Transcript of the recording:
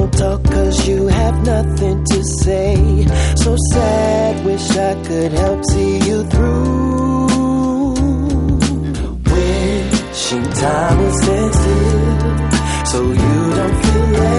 don't talk 'cause you have nothing to say. So sad, wish I could help see you through. Wishing time would stand still, so you don't feel left